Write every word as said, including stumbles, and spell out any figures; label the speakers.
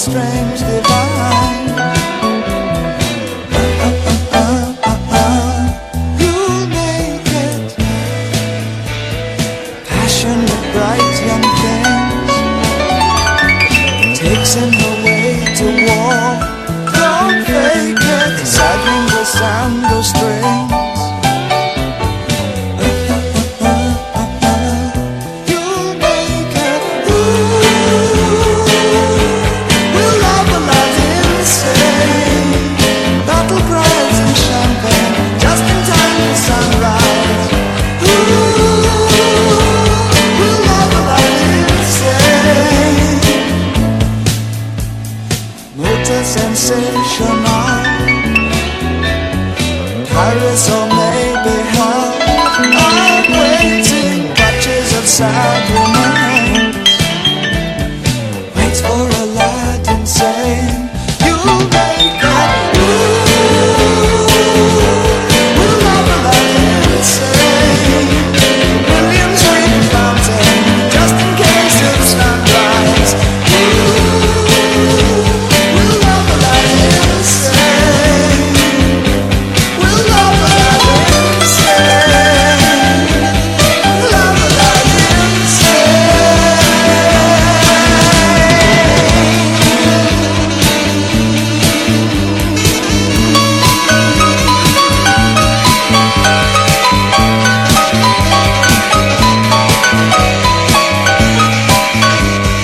Speaker 1: strange divine. You'll make it. Passionate, bright young things. Takes him away to war. Don't fake it. Sagging the sound of strings. Sensational, Paris or